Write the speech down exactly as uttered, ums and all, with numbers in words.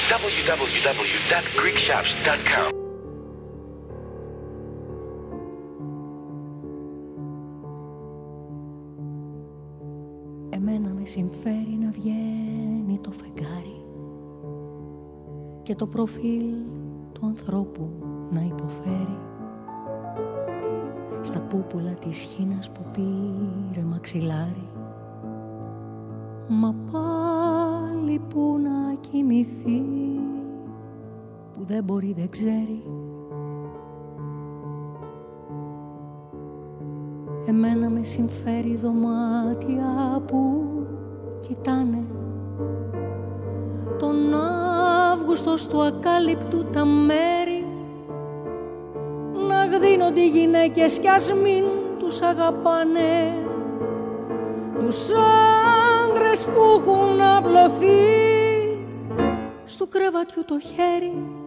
double-u double-u double-u dot greek shops dot com. Εμένα με συμφέρει να βγαίνει το φεγγάρι και το προφίλ του ανθρώπου να υποφέρει στα πούπουλα της χήνας που πήρε μαξιλάρι. Μα πάλι που να κοιμηθεί, που δεν μπορεί δεν ξέρει. Εμένα με συμφέρει δωμάτια που κοιτάνε τον Αύγουστο του ακάλυπτου τα μέρη, να γδίνονται οι γυναίκες κι ας μην τους αγαπάνε, τους άντρες που έχουν απλωθεί στου κρεβατιού το χέρι